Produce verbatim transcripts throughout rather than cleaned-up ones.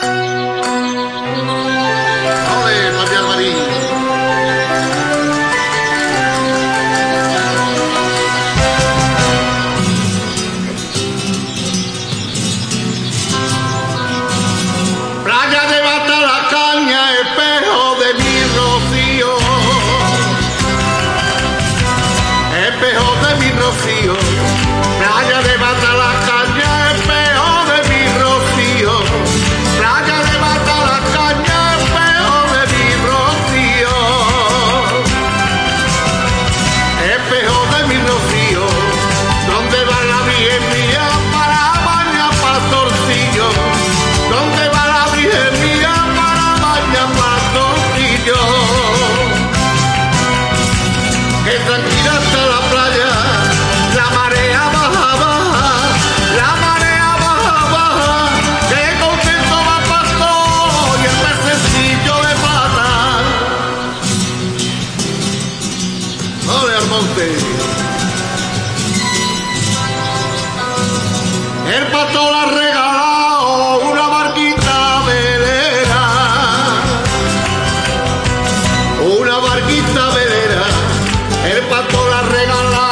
Playa de Matalacaña, espejo de mi rocío. Playa de Matalacaña, espejo de mi rocío. Espejo de mi rocío, ¿dónde va la Virgen mía para bañar pastorcillo? ¿Dónde va la Virgen mía para bañar pastorcillo? Que tranquila está la playa. La marea baja, baja, la marea baja, baja, que contento va pastor y el pececillo de plata. Ole al monte. El pastor le ha regalado una barquita velera, una barquita velera. El pastor le ha regalado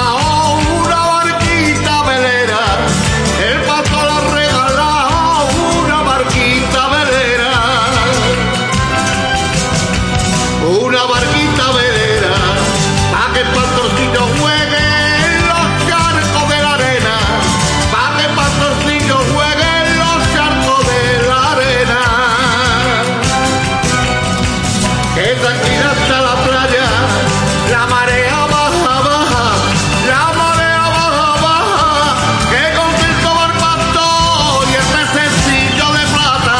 una barquita velera, pa' que el pastorcillo juegue en los charcos de la arena, pa' que el pastorcillo juegue en los charcos de la arena. Que tranquila está la playa, la marea baja, baja, la marea baja, baja, que contento va el pastor y el pececillo de plata.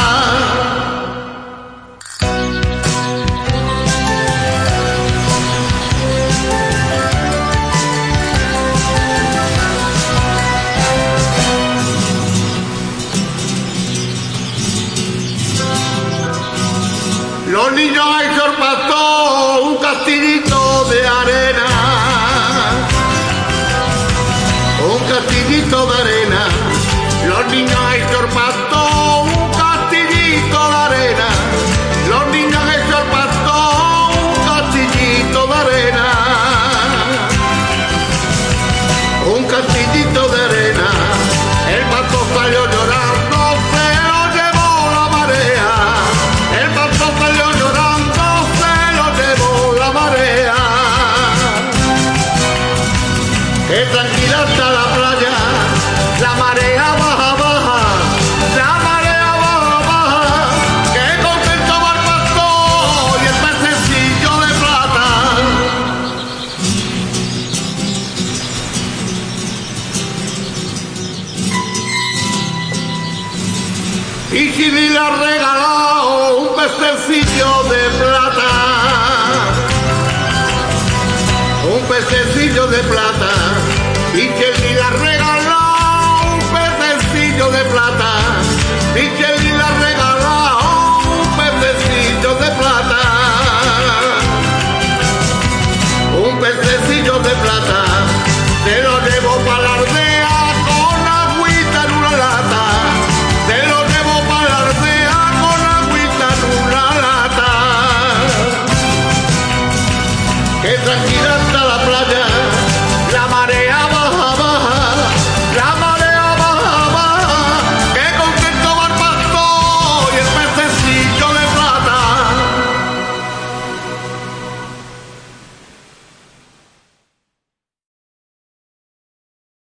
Los niños han hecho el pastor un castillito de arena, un castillito de arena. Los niños han hecho el pastor un castillito de arena, los niños han hecho el pastor un castillito de arena, un castillito de arena. El pastor salió llorando, se lo llevó la marea. El pastor salió llorando, se lo llevó la marea. Que tranquila está la playa, la marea baja, baja, la marea baja, baja, que contento va el pastor y el pececillo de plata. Y Chili le ha regalado un pececillo de plata, un pececillo de plata. Y Chili le ha regalado un pececillo de plata. Y Chili